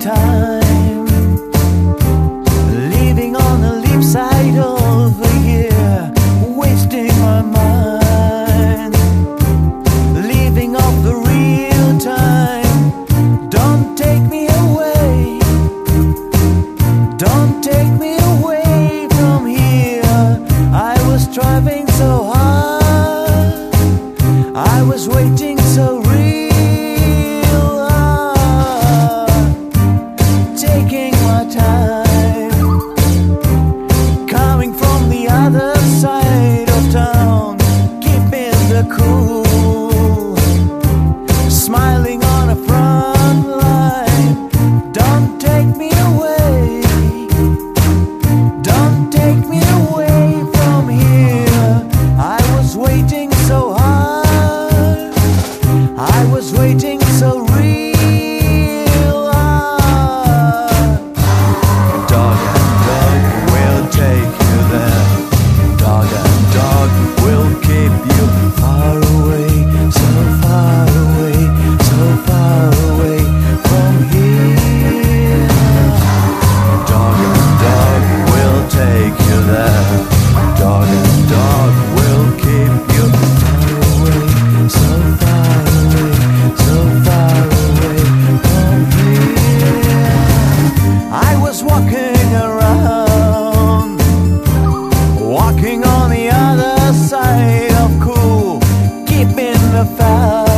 time, living on the leap side of the year, wasting my mind, living off the real time. Don't take me away, don't take me away from here. I was striving so hard, I was waiting so real, taking my time, coming from the other side of town, keeping the cool, smiling on a front line. Don't take me away, don't take me away from here. I was waiting so hard, I was waiting so real. Dog and dog will take you there. Dog and dog will keep you far away, so far away, so far away from here. Dog and dog will take you there. Dog and dog will keep you far away, so far away, so far away from here. I was walking around, walking on the other side of cool, keeping the fire.